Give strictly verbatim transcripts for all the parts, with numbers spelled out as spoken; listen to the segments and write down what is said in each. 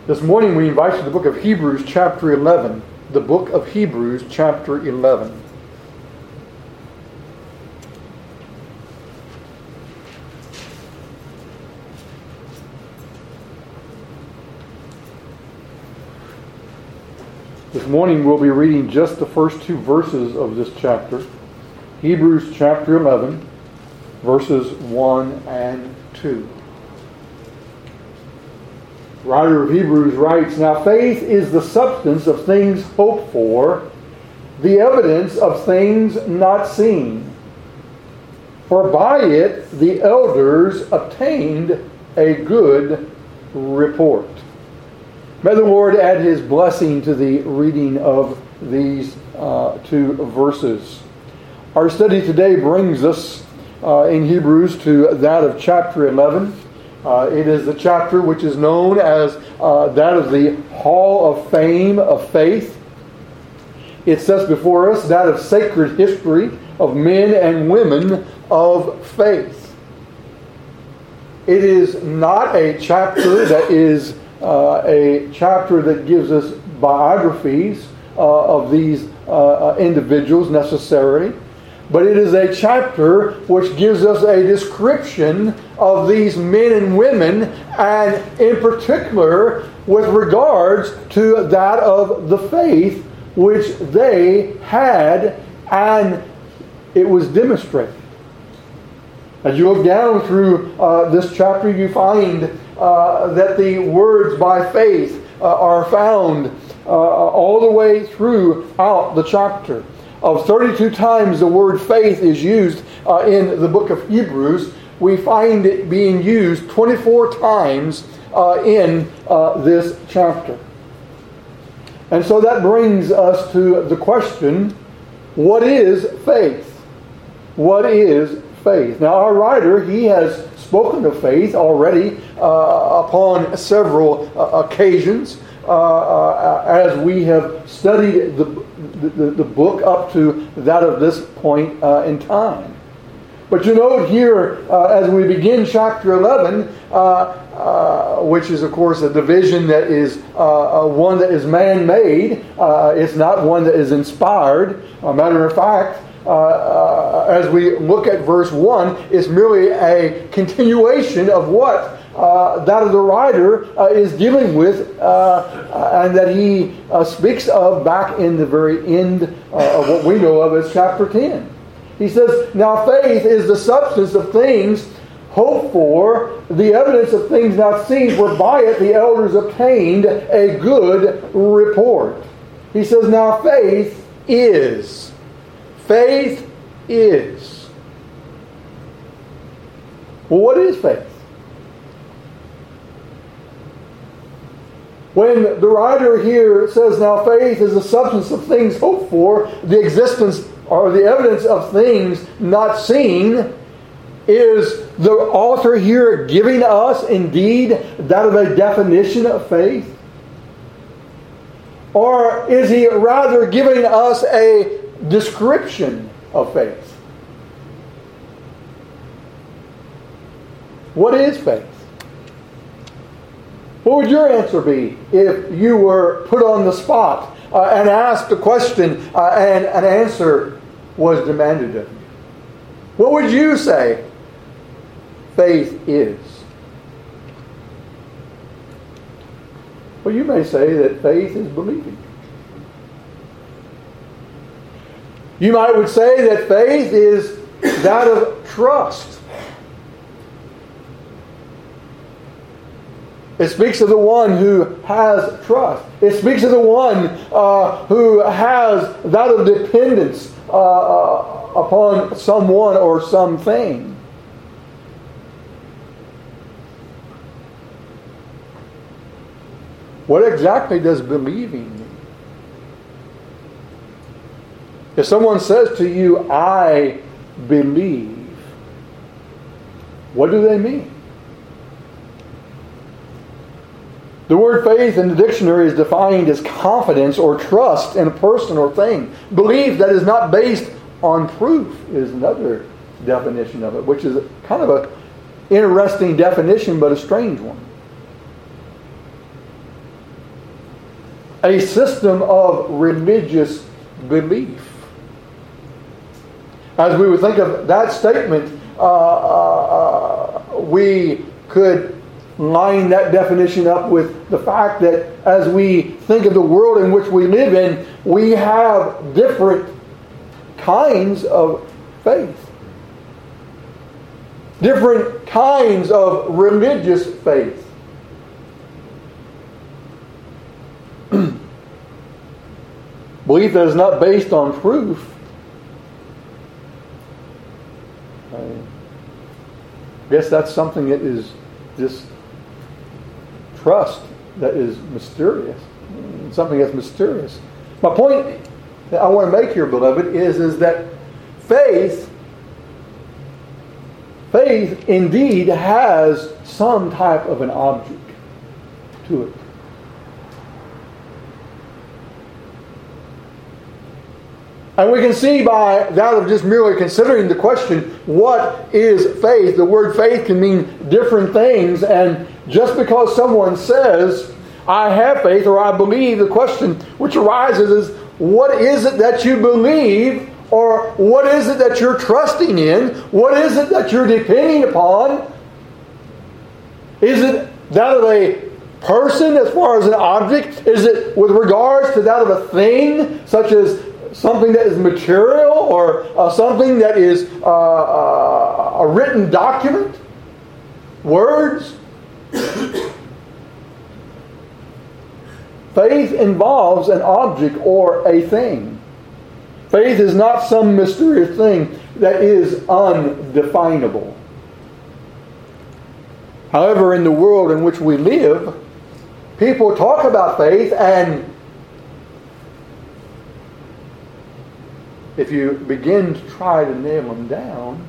This morning we invite you to the book of Hebrews chapter eleven. The book of Hebrews chapter eleven. This morning we'll be reading just the first two verses of this chapter. Hebrews chapter eleven, verses one and two. The writer of Hebrews writes, "Now faith is the substance of things hoped for, the evidence of things not seen. For by it the elders obtained a good report." May the Lord add His blessing to the reading of these uh, two verses. Our study today brings us uh, in Hebrews to that of chapter eleven. Uh, it is the chapter which is known as uh, that of the Hall of Fame of Faith. It sets before us that of sacred history of men and women of faith. It is not a chapter that is uh, a chapter that gives us biographies uh, of these uh, individuals necessarily. But it is a chapter which gives us a description of these men and women, and in particular with regards to that of the faith which they had, and it was demonstrated. As you look down through uh, this chapter, you find uh, that the words by faith uh, are found uh, all the way throughout the chapter. Of thirty-two times the word faith is used uh, in the book of Hebrews, we find it being used twenty-four times uh, in uh, this chapter. And so that brings us to the question, what is faith? What is faith? Now our writer, he has spoken of faith already uh, upon several uh, occasions uh, uh, as we have studied the The, the book up to that of this point uh, in time. But you note here, uh, as we begin chapter eleven, uh, uh, which is of course a division that is uh, one that is man-made. Uh, it's not one that is inspired. A matter of fact, uh, uh, as we look at verse one, it's merely a continuation of what Uh, that of the writer uh, is dealing with uh, uh, and that he uh, speaks of back in the very end uh, of what we know of as chapter ten. He says, "Now faith is the substance of things hoped for, the evidence of things not seen, for by it the elders obtained a good report." He says, now faith is. Faith is. Well, what is faith? When the writer here says, now faith is the substance of things hoped for, the existence or the evidence of things not seen, is the author here giving us indeed that of a definition of faith? Or is he rather giving us a description of faith? What is faith? What would your answer be if you were put on the spot uh, and asked a question uh, and an answer was demanded of you? What would you say faith is? Well, you may say that faith is believing. You might would say that faith is that of trust. It speaks of the one who has trust. It speaks of the one uh, who has that of dependence uh, uh, upon someone or something. What exactly does believing mean? If someone says to you, "I believe," what do they mean? The word faith in the dictionary is defined as confidence or trust in a person or thing. Belief that is not based on proof is another definition of it, which is kind of an interesting definition, but a strange one. a system of religious belief. As we would think of that statement, uh, uh, uh, we could line that definition up with the fact that as we think of the world in which we live in, we have different kinds of faith. Different kinds of religious faith. Belief that is not based on proof. I guess that's something that is just trust that is mysterious. Something that's mysterious. My point that I want to make here, beloved, is, is that faith, faith indeed has some type of an object to it. And we can see by that of just merely considering the question, what is faith? The word faith can mean different things. And just because someone says, I have faith or I believe, the question which arises is, what is it that you believe? Or what is it that you're trusting in? What is it that you're depending upon? Is it that of a person as far as an object? Is it with regards to that of a thing, such as something that is material, or uh, something that is uh, uh, a written document? Words? Faith involves an object or a thing. Faith is not some mysterious thing that is undefinable. However, in the world in which we live, people talk about faith, and if you begin to try to nail them down,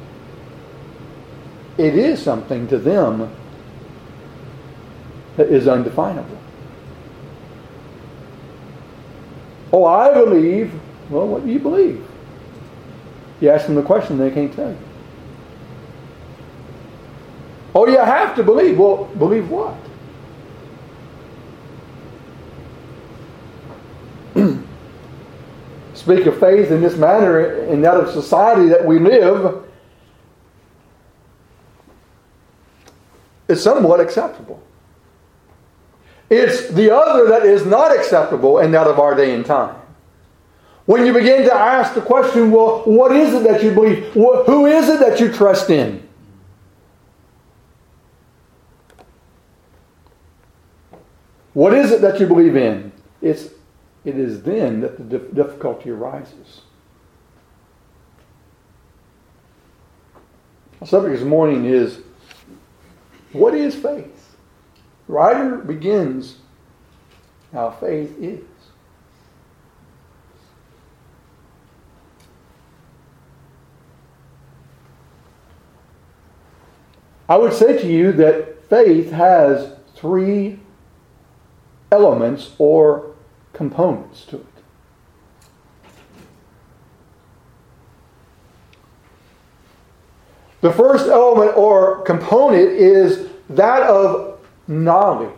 it is something to them that is undefinable. Oh, I believe. Well, what do you believe? You ask them the question, they can't tell you. Oh, you have to believe. Well, believe what? Speak of faith in this manner, in that of society that we live, is somewhat acceptable. It's the other that is not acceptable in that of our day and time. When you begin to ask the question, well, what is it that you believe? Who is it that you trust in? What is it that you believe in? It's, it is then that the difficulty arises. The subject this morning is, what is faith? The writer begins how faith is. I would say to you that faith has three elements or components to it. The first element or component is that of knowledge.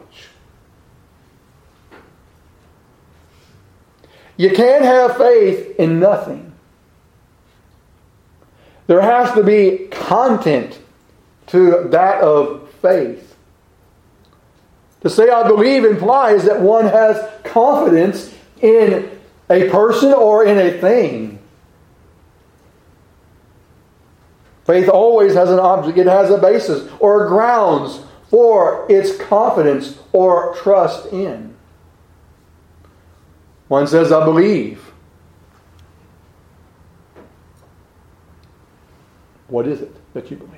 You can't have faith in nothing. There has to be content to that of faith. To say I believe implies that one has confidence in a person or in a thing. Faith always has an object. It has a basis or grounds for its confidence or trust in. One says, I believe. What is it that you believe?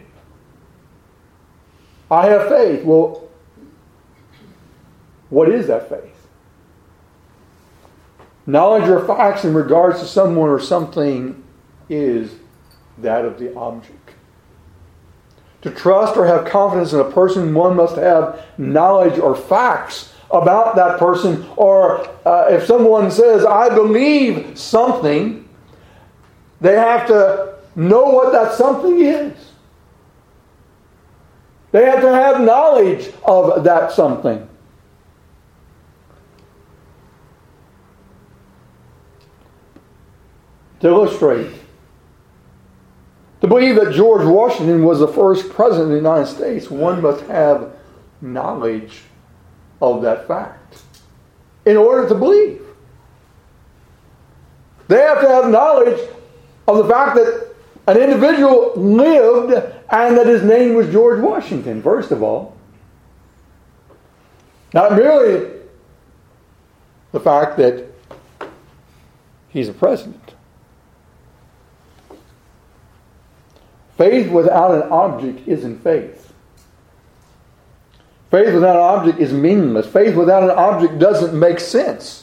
I have faith. Well, what is that faith? Knowledge or facts in regards to someone or something is that of the object. To trust or have confidence in a person, one must have knowledge or facts about that person. Or uh, if someone says, I believe something, they have to know what that something is. They have to have knowledge of that something. To illustrate, to believe that George Washington was the first president of the United States, one must have knowledge of that fact in order to believe. They have to have knowledge of the fact that an individual lived and that his name was George Washington, first of all. Not merely the fact that he's a president. Faith without an object isn't faith. Faith without an object is meaningless. Faith without an object doesn't make sense.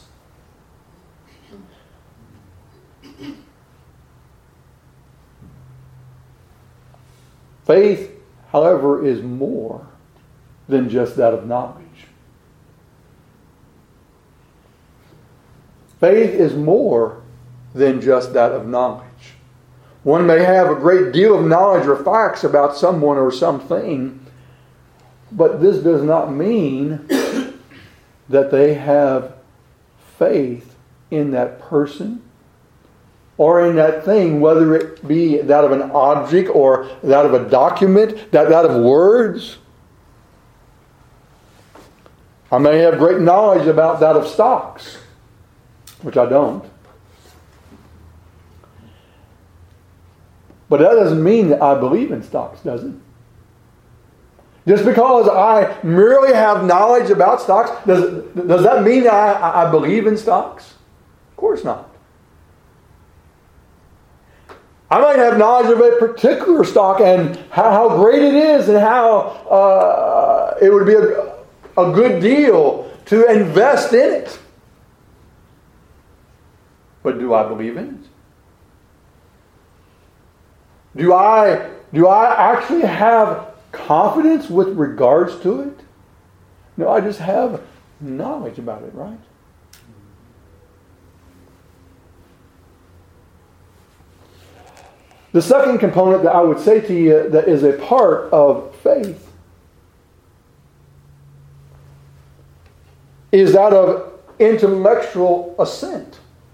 Faith, however, is more than just that of knowledge. Faith is more than just that of knowledge. One may have a great deal of knowledge or facts about someone or something, but this does not mean that they have faith in that person or in that thing, whether it be that of an object or that of a document, that, that of words. I may have great knowledge about that of stocks, which I don't. But that doesn't mean that I believe in stocks, does it? Just because I merely have knowledge about stocks, does, does that mean that I, I believe in stocks? Of course not. I might have knowledge of a particular stock and how, how great it is and how uh, it would be a, a good deal to invest in it. But do I believe in it? Do I, do I actually have confidence with regards to it? No, I just have knowledge about it, right? The second component that I would say to you that is a part of faith is that of intellectual assent.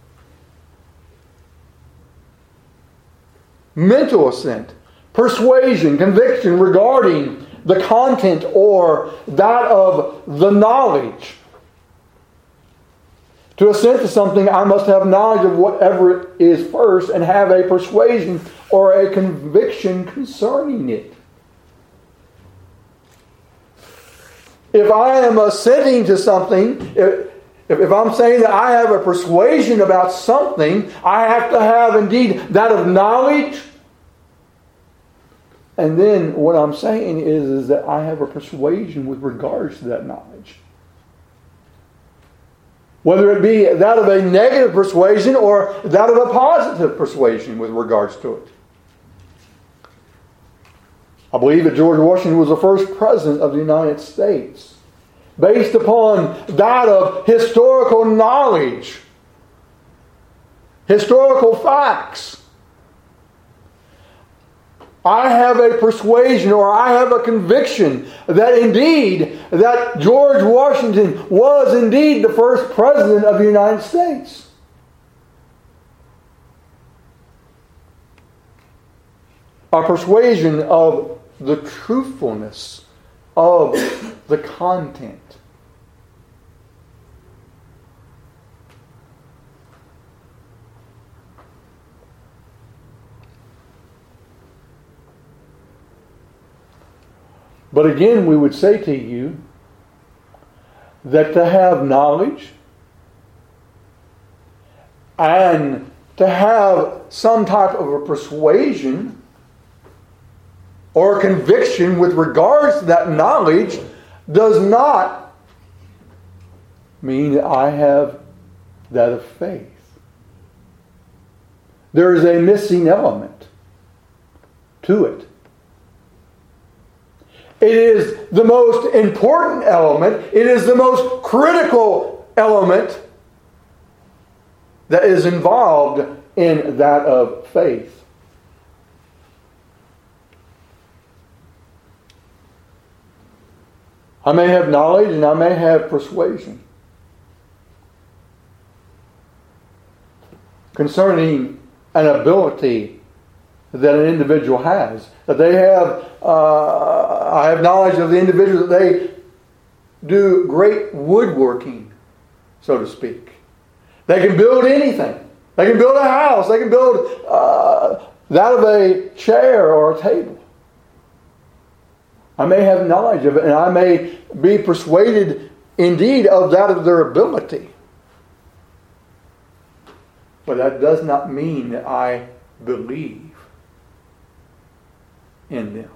Mental assent, persuasion, conviction regarding the content or that of the knowledge. To assent to something, I must have knowledge of whatever it is first and have a persuasion or a conviction concerning it. If I am assenting to something, if, if I'm saying that I have a persuasion about something, I have to have indeed that of knowledge. And then what I'm saying is, is that I have a persuasion with regards to that knowledge. Whether it be that of a negative persuasion or that of a positive persuasion with regards to it. I believe that George Washington was the first president of the United States based upon that of historical knowledge, historical facts. I have a persuasion or I have a conviction that indeed, that George Washington was indeed the first president of the United States. A persuasion of the truthfulness of the content. But again, we would say to you that to have knowledge and to have some type of a persuasion or conviction with regards to that knowledge does not mean that I have that of faith. There is a missing element to it. It is the most important element. It is the most critical element that is involved in that of faith. I may have knowledge and I may have persuasion concerning an ability that an individual has. That they have, uh, I have knowledge of the individuals that they do great woodworking, so to speak. They can build anything. They can build a house. They can build uh, that of a chair or a table. I may have knowledge of it, and I may be persuaded indeed of that of their ability. But that does not mean that I believe in them.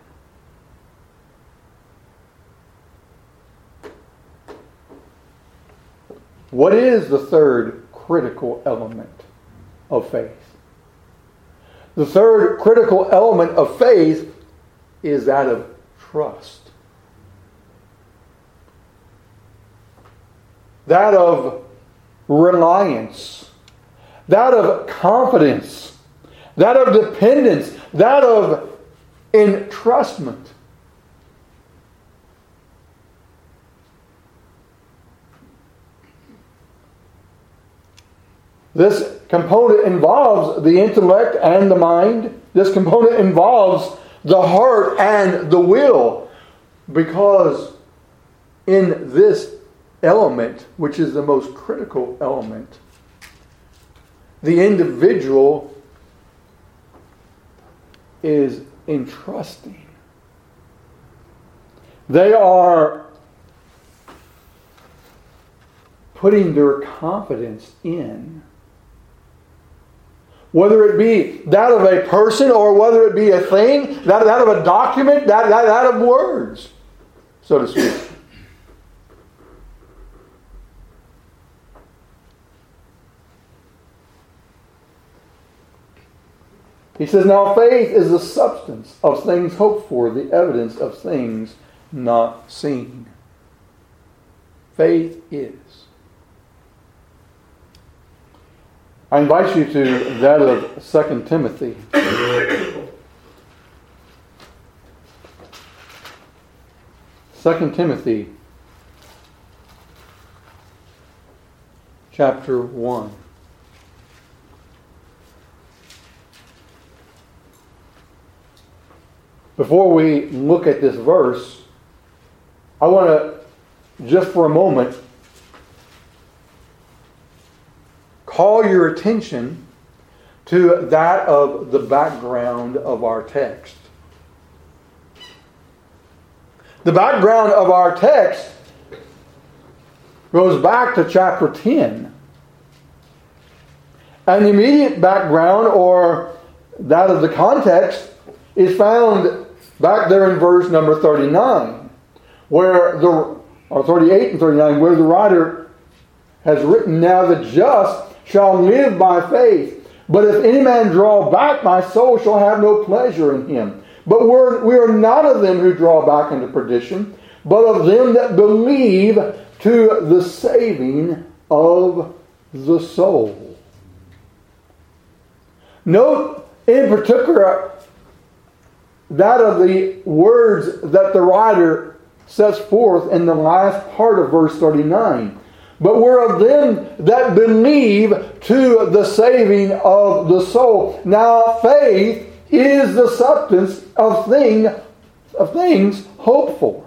What is the third critical element of faith? The third critical element of faith is that of trust. That of reliance. That of confidence. That of dependence. That of entrustment. This component involves the intellect and the mind. This component involves the heart and the will. Because in this element, which is the most critical element, the individual is entrusting. They are putting their confidence in. Whether it be that of a person or whether it be a thing, that, that of a document, that, that, that of words, so to speak. He says, now faith is the substance of things hoped for, the evidence of things not seen. Faith is. I invite you to that of Second Timothy. Second Timothy chapter one. Before we look at this verse, I want to, just for a moment, call your attention to that of the background of our text. The background of our text goes back to chapter ten. And the immediate background, or that of the context, is found back there in verse number thirty-nine, where the or thirty-eight and thirty-nine, where the writer has written, now the just shall live by faith. But if any man draw back, my soul shall have no pleasure in him. But we're, we are not of them who draw back into perdition, but of them that believe to the saving of the soul. Note in particular that of the words that the writer sets forth in the last part of verse thirty-nine. But we're of them that believe to the saving of the soul. Now faith is the substance of thing of things hoped for.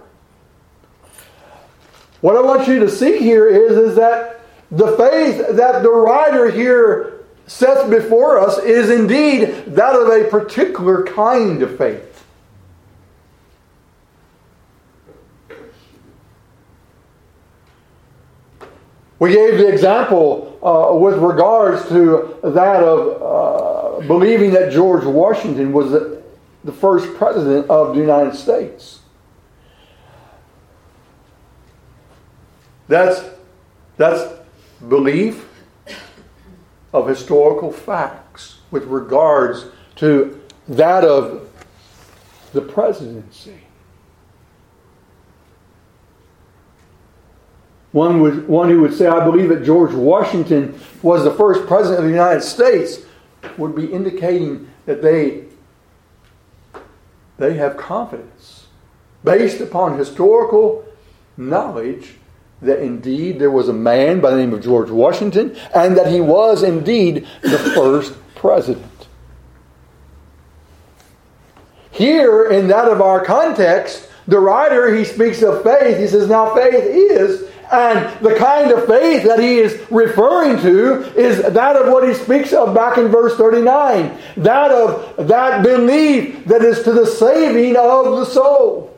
What I want you to see here is, is that the faith that the writer here sets before us is indeed that of a particular kind of faith. We gave the example uh, with regards to that of uh, believing that George Washington was the, the first president of the United States. That's, that's belief of historical facts with regards to that of the presidency. One would, one who would say, I believe that George Washington was the first president of the United States, would be indicating that they, they have confidence based upon historical knowledge that indeed there was a man by the name of George Washington and that he was indeed the first president. here in that of our context, the writer, he speaks of faith. He says, now faith is, and the kind of faith that he is referring to is that of what he speaks of back in verse thirty-nine. That of that belief that is to the saving of the soul.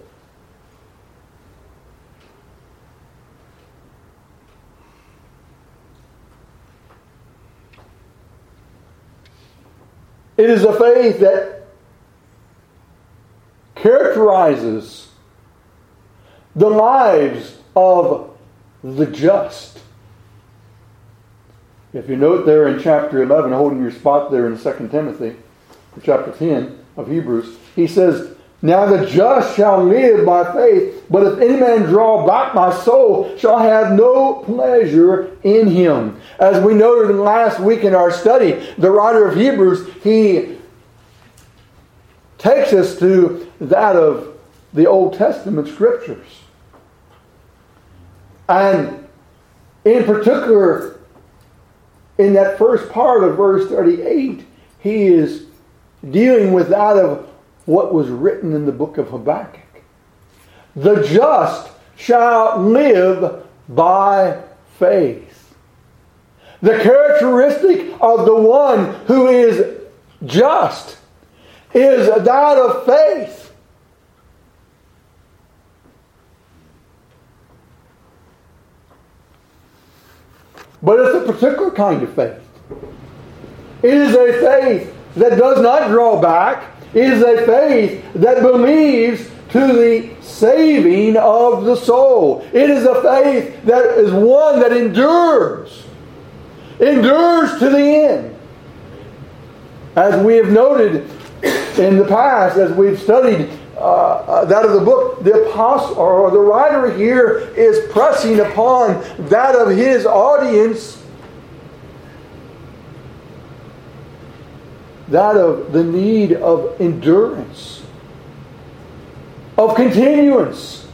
It is a faith that characterizes the lives of the just. If you note there in chapter eleven, holding your spot there in Second Timothy, chapter ten of Hebrews, he says, now the just shall live by faith, but if any man draw back, my soul shall have no pleasure in him. As we noted last week in our study, the writer of Hebrews, he takes us to that of the Old Testament Scriptures. And in particular, in that first part of verse thirty-eight, he is dealing with that of what was written in the book of Habakkuk. The just shall live by faith. The characteristic of the one who is just is that of faith. But it's a particular kind of faith. It is a faith that does not draw back. It is a faith that believes to the saving of the soul. It is a faith that is one that endures. Endures to the end. As we have noted in the past, as we've studied uh, uh, that of the book, the apostle or the writer here is pressing upon that of his audience, that of the need of endurance, of continuance,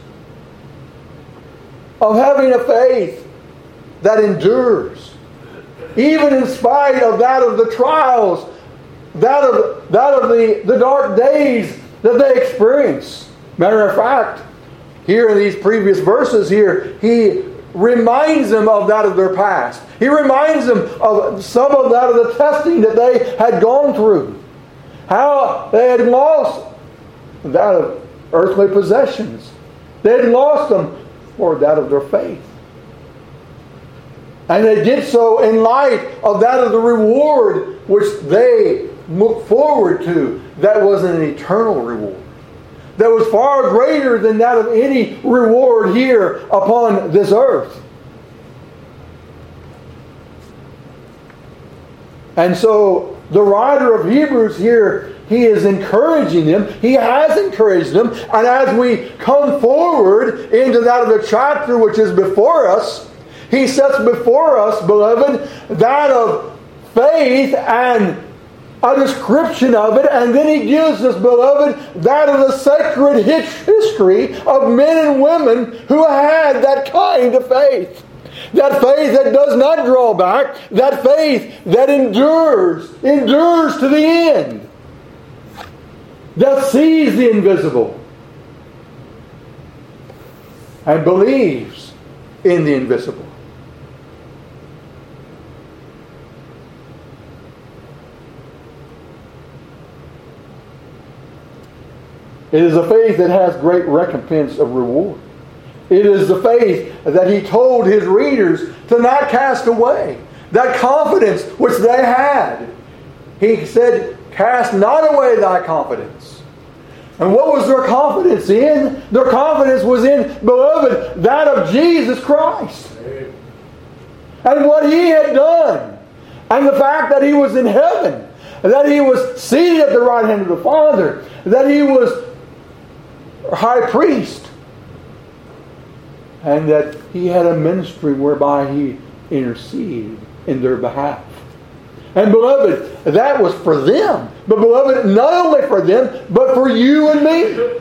of having a faith that endures, even in spite of that of the trials, that of that of the, the dark days that they experience. Matter of fact, here in these previous verses here, he reminds them of that of their past. He reminds them of some of that of the testing that they had gone through. How they had lost that of earthly possessions. They had lost them for that of their faith. And they did so in light of that of the reward which they looked forward to. That was an eternal reward. That was far greater than that of any reward here upon this earth. And so the writer of Hebrews here, he is encouraging them. He has encouraged them. And as we come forward into that of the chapter which is before us, he sets before us, beloved, that of faith and a description of it, and then he gives us, beloved, that of the sacred history of men and women who had that kind of faith. That faith that does not draw back, that faith that endures, endures to the end, that sees the invisible and believes in the invisible. It is a faith that has great recompense of reward. It is the faith that he told his readers to not cast away. That confidence which they had. He said, cast not away thy confidence. And what was their confidence in? Their confidence was in, beloved, that of Jesus Christ. And what he had done. And the fact that he was in heaven. That he was seated at the right hand of the Father. That he was high priest, and that he had a ministry whereby he interceded in their behalf. And beloved, that was for them. But beloved, not only for them, but for you and me.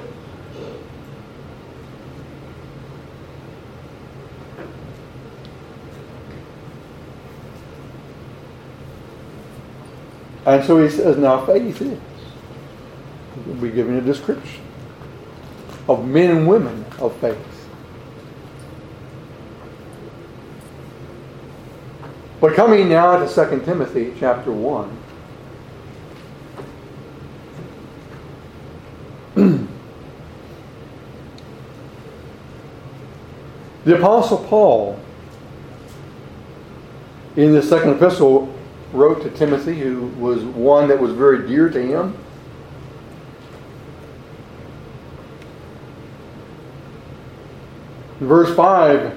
And so he says, now faith is We'll be giving a description of men and women of faith. But coming now to Second Timothy chapter one. The Apostle Paul, in the second epistle, wrote to Timothy, who was one that was very dear to him. In verse five,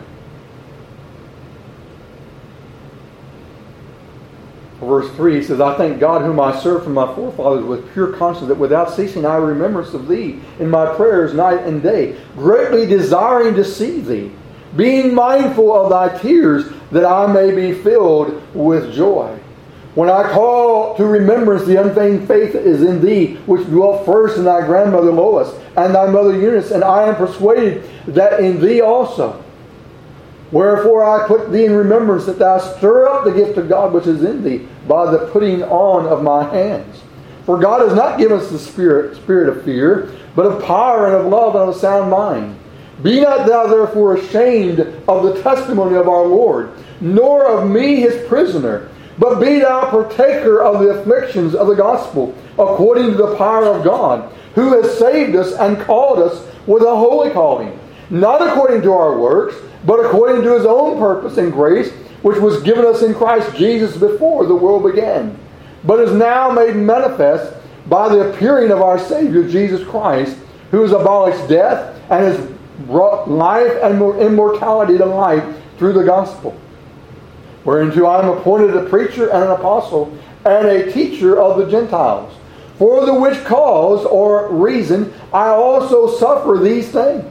verse three, he says, I thank God whom I serve from my forefathers with pure conscience, that without ceasing I remembrance of thee in my prayers night and day, greatly desiring to see thee, being mindful of thy tears, that I may be filled with joy. When I call to remembrance the unfeigned faith that is in thee, which dwelt first in thy grandmother Lois and thy mother Eunice, and I am persuaded that in thee also. Wherefore I put thee in remembrance, that thou stir up the gift of God which is in thee by the putting on of my hands. For God has not given us the spirit, spirit of fear, but of power and of love and of a sound mind. Be not thou therefore ashamed of the testimony of our Lord, nor of me his prisoner, but be thou partaker of the afflictions of the gospel, according to the power of God, who has saved us and called us with a holy calling, not according to our works, but according to his own purpose and grace, which was given us in Christ Jesus before the world began, but is now made manifest by the appearing of our Savior Jesus Christ, who has abolished death and has brought life and immortality to life through the gospel, whereunto I am appointed a preacher and an apostle and a teacher of the Gentiles, for the which cause or reason I also suffer these things.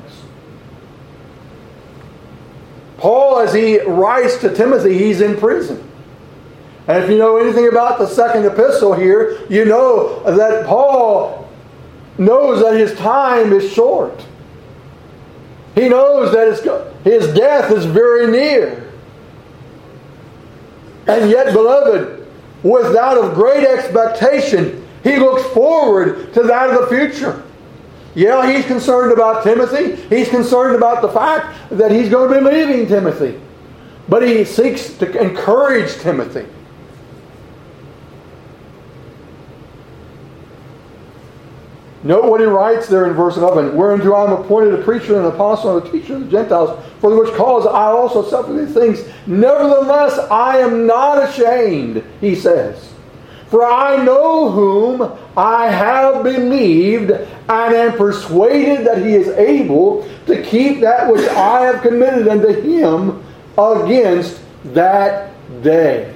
Paul, as he writes to Timothy, he's in prison. And if you know anything about the second epistle here, you know that Paul knows that his time is short. He knows that his, his death is very near. And yet, beloved, with that of great expectation, he looks forward to that of the future. Yeah, he's concerned about Timothy. He's concerned about the fact that he's going to be leaving Timothy. But he seeks to encourage Timothy. Note what he writes there in verse eleven. Whereunto I am appointed a preacher and an apostle and a teacher of the Gentiles, for the which cause I also suffer these things. Nevertheless, I am not ashamed, he says. For I know whom I have believed, and am persuaded that he is able to keep that which I have committed unto him against that day.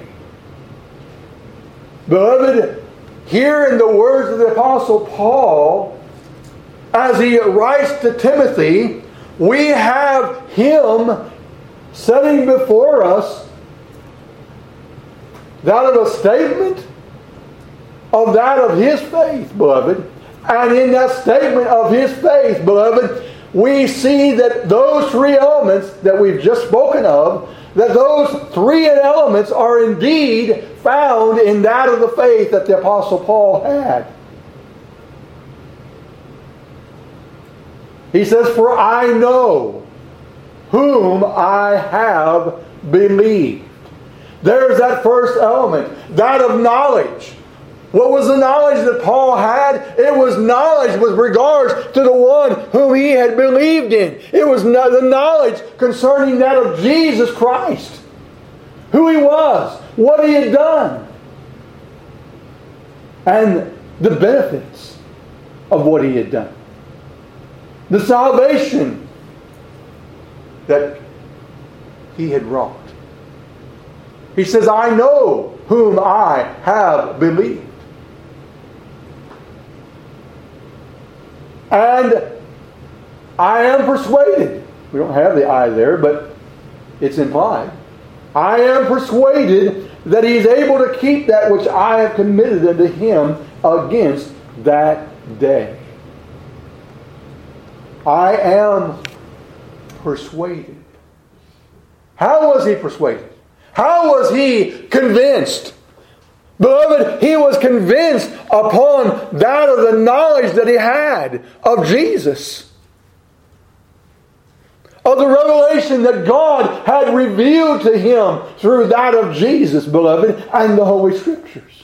Beloved, here in the words of the Apostle Paul, as he writes to Timothy, we have him setting before us that of a statement of that of his faith, beloved. And in that statement of his faith, beloved, we see that those three elements that we've just spoken of, that those three elements are indeed found in that of the faith that the Apostle Paul had. He says, for I know whom I have believed. There's that first element, that of knowledge. What was the knowledge that Paul had? It was knowledge with regards to the one whom he had believed in. It was the knowledge concerning that of Jesus Christ. Who he was, what he had done, and the benefits of what he had done. The salvation that he had wrought. He says, I know whom I have believed. And I am persuaded. We don't have the I there, but it's implied. I am persuaded that he is able to keep that which I have committed unto him against that day. I am persuaded. How was he persuaded? How was he convinced? Beloved, he was convinced upon that of the knowledge that he had of Jesus, of the revelation that God had revealed to him through that of Jesus, beloved, and the Holy Scriptures.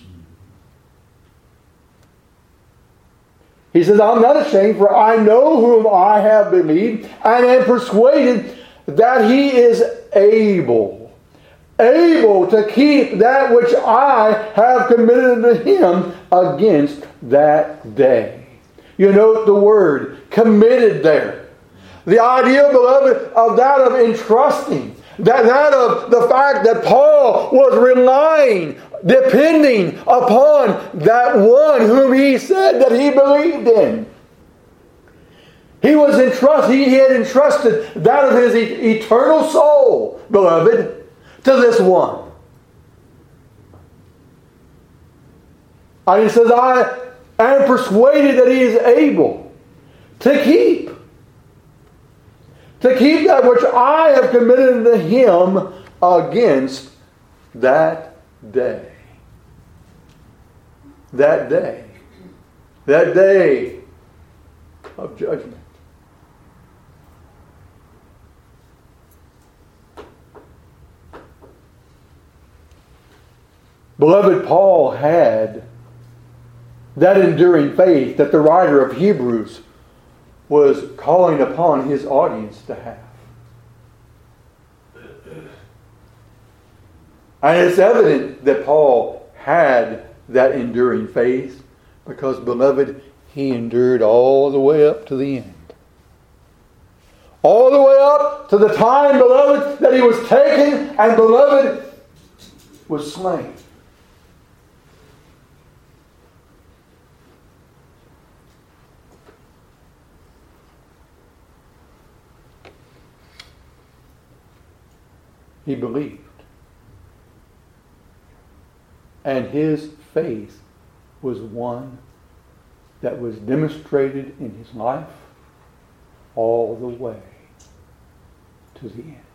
He says, I'm not ashamed, for I know whom I have believed, and am persuaded that he is able, able to keep that which I have committed unto him against that day. You note the word committed there. The idea, beloved, of that of entrusting, that, that of the fact that Paul was relying, depending upon that one whom he said that he believed in. He was entrusted, he had entrusted that of his e- eternal soul, beloved, to this one. And he says, I am persuaded that he is able to keep. To keep that which I have committed unto him against that day. That day. That day of judgment. Beloved, Paul had that enduring faith that the writer of Hebrews was calling upon his audience to have. And it's evident that Paul had that enduring faith because, beloved, he endured all the way up to the end. All the way up to the time, beloved, that he was taken and, beloved, was slain. He believed. And his faith was one that was demonstrated in his life all the way to the end.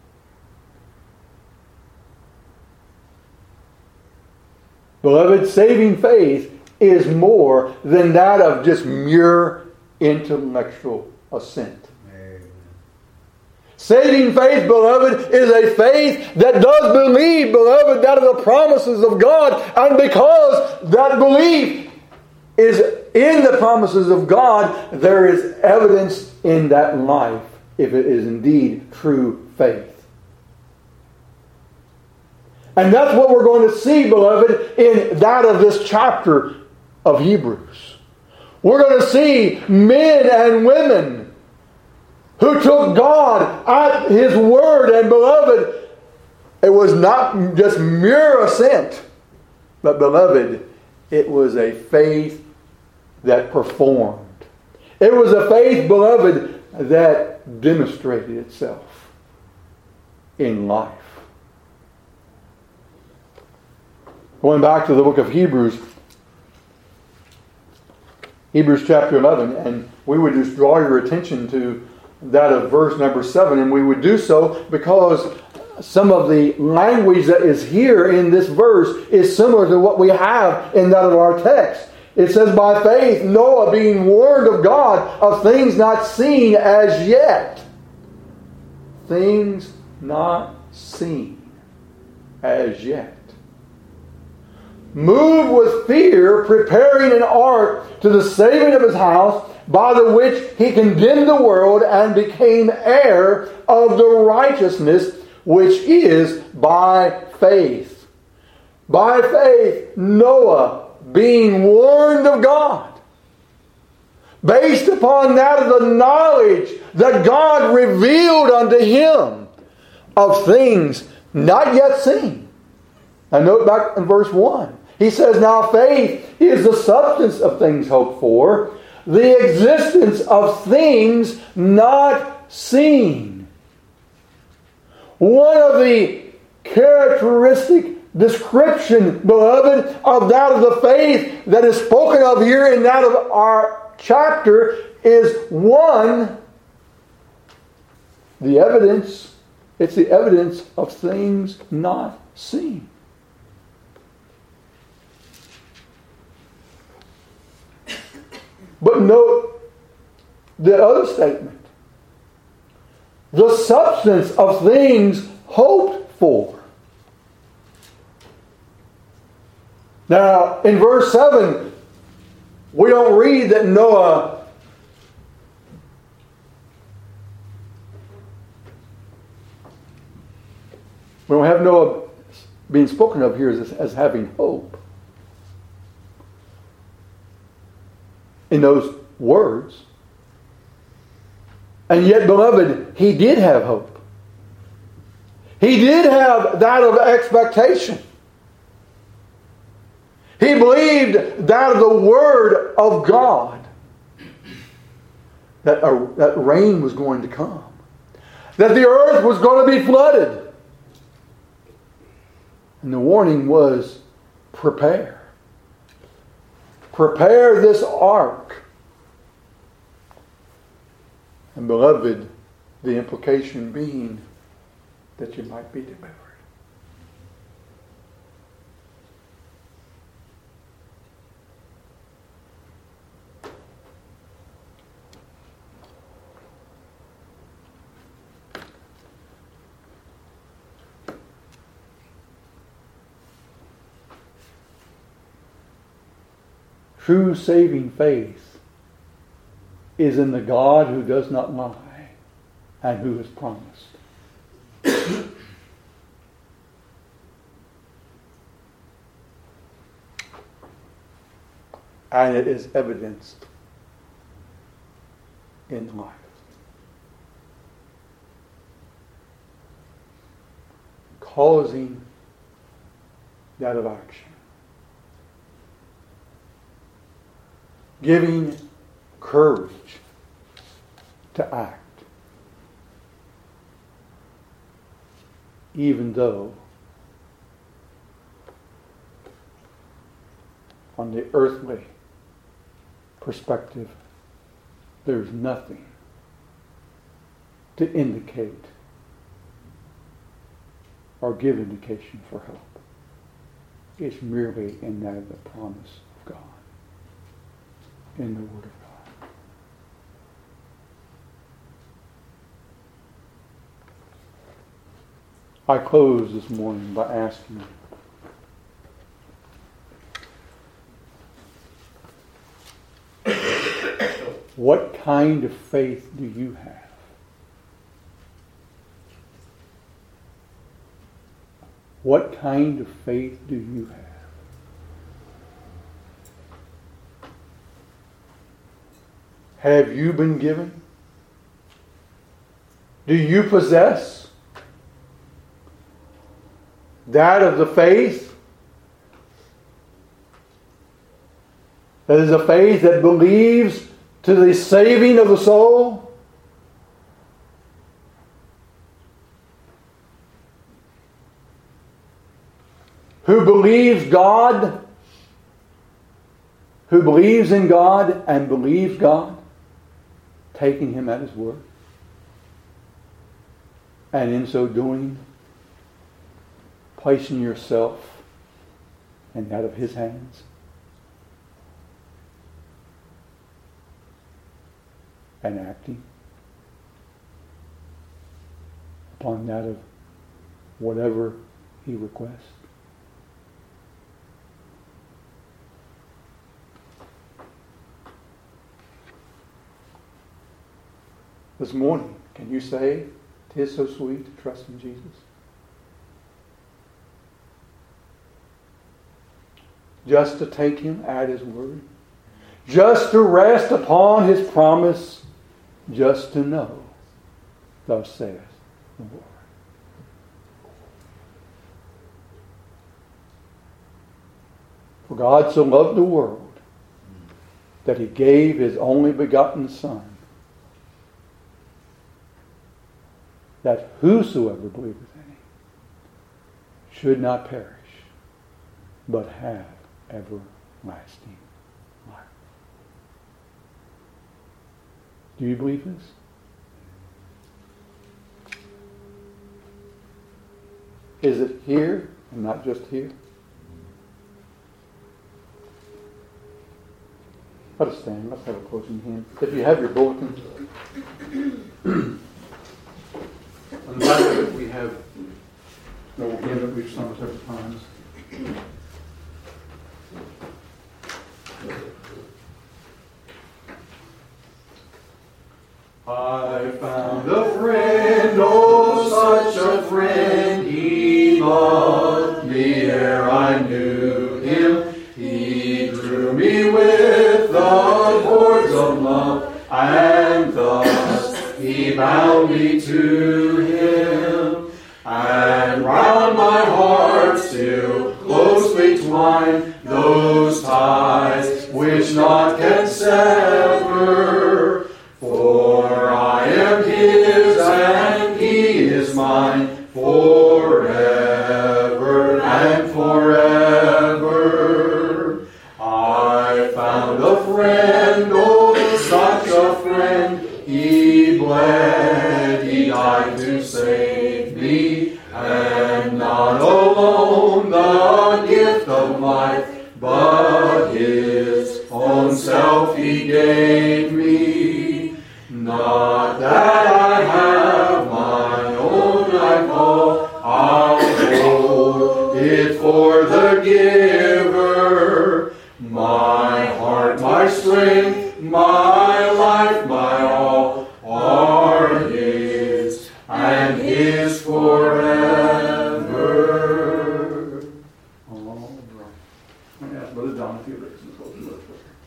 Beloved, saving faith is more than that of just mere intellectual assent. Saving faith, beloved, is a faith that does believe, beloved, that of the promises of God. And because that belief is in the promises of God, there is evidence in that life if it is indeed true faith. And that's what we're going to see, beloved, in that of this chapter of Hebrews. We're going to see men and women who took God at His word, and beloved, it was not just mere assent, but beloved, it was a faith that performed. It was a faith, beloved, that demonstrated itself in life. Going back to the book of Hebrews, Hebrews chapter eleven, and we would just draw your attention to that of verse number seven, and we would do so because some of the language that is here in this verse is similar to what we have in that of our text. It says, by faith Noah, being warned of God of things not seen as yet. Things not seen as yet. Moved with fear, preparing an ark to the saving of his house, by the which he condemned the world and became heir of the righteousness which is by faith. By faith, Noah, being warned of God, based upon that of the knowledge that God revealed unto him of things not yet seen. And note back in verse one. He says, now faith is the substance of things hoped for, the existence of things not seen. One of the characteristic description, beloved, of that of the faith that is spoken of here in that of our chapter is one, the evidence, it's the evidence of things not seen. But note the other statement. The substance of things hoped for. Now, in verse seven, we don't read that Noah we don't have Noah being spoken of here as, as having hope. In those words. And yet, beloved, he did have hope. He did have that of expectation. He believed that of the Word of God. That, uh, that rain was going to come. That the earth was going to be flooded. And the warning was, prepare. Prepare this ark. And beloved, the implication being that you might be delivered. True saving faith is in the God who does not lie and who has promised. And it is evidenced in life. Causing that of action. Giving courage to act. Even though on the earthly perspective there's nothing to indicate or give indication for hope. It's merely in that of the promise of God. In the Word of God. I close this morning by asking what kind of faith do you have? What kind of faith do you have? Have you been given? Do you possess that of the faith that is a faith that believes to the saving of the soul? Who believes God? Who believes in God and believes God? Taking Him at His word. And in so doing, placing yourself in that of His hands. And acting upon that of whatever He requests. This morning, can you say, "'Tis so sweet to trust in Jesus"? Just to take Him at His word. Just to rest upon His promise. Just to know, thus saith the Lord. For God so loved the world that He gave His only begotten Son, that whosoever believeth in Him should not perish, but have everlasting life. Do you believe this? Is it here and not just here? Let us stand. Let's have a closing hymn. If you have your bulletin. On the back of it we have the hymn that we've sung several times. I found a friend, oh, such a friend, he loved me ere I knew him. He drew me with the cords of love, and thus he bound me to him. And round my heart still closely twine those ties which naught can sever. For I am his and he is mine forever and forever. I found a friend, oh, such a friend. He bled, he died to save me, and not alone the gift of life, but his own self he gave me. Not that I have my own, I call, I'll hold it for the giver. My heart, my strength, my life, my all are his, and his forever. All right. I'm going to ask Brother Don if he would listen to those.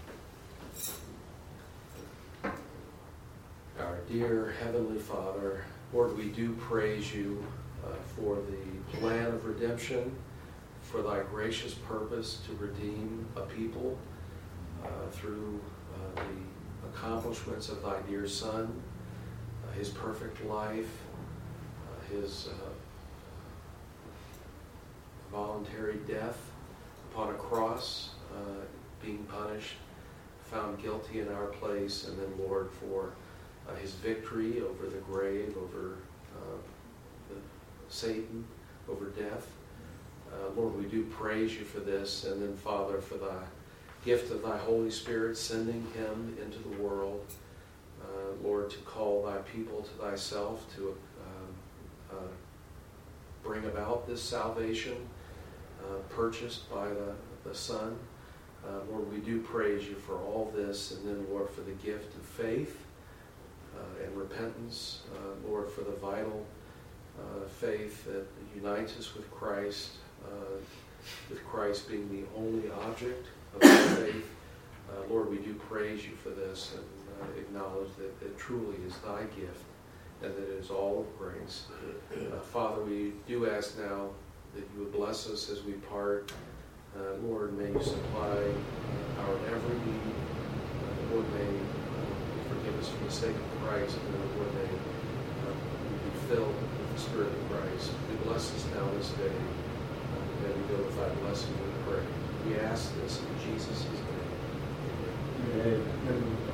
Our dear Heavenly Father, Lord, we do praise you uh, for the plan of redemption, for thy gracious purpose to redeem a people uh, through uh, the accomplishments of thy dear Son, uh, his perfect life, uh, his uh, voluntary death upon a cross, uh, being punished, found guilty in our place, and then, Lord, for Uh, his victory over the grave, over uh, the Satan, over death. Uh, Lord, we do praise you for this, and then, Father, for the gift of thy Holy Spirit, sending him into the world, uh, Lord, to call thy people to thyself, to uh, uh, bring about this salvation uh, purchased by the, the Son. Uh, Lord, we do praise you for all this, and then, Lord, for the gift of faith, Uh, and repentance, uh, Lord, for the vital uh, faith that unites us with Christ, uh, with Christ being the only object of our faith. Uh, Lord, we do praise you for this and uh, acknowledge that it truly is thy gift and that it is all of grace. Uh, Father, we do ask now that you would bless us as we part. Uh, Lord, may you supply uh, our every need. Uh, Lord, may forgive us for the sake of Christ, and then Lord, may uh, we be filled with the Spirit of Christ. We bless us now this day. Uh, may we go with thy blessing, we pray. We ask this in Jesus' name. Amen. Amen.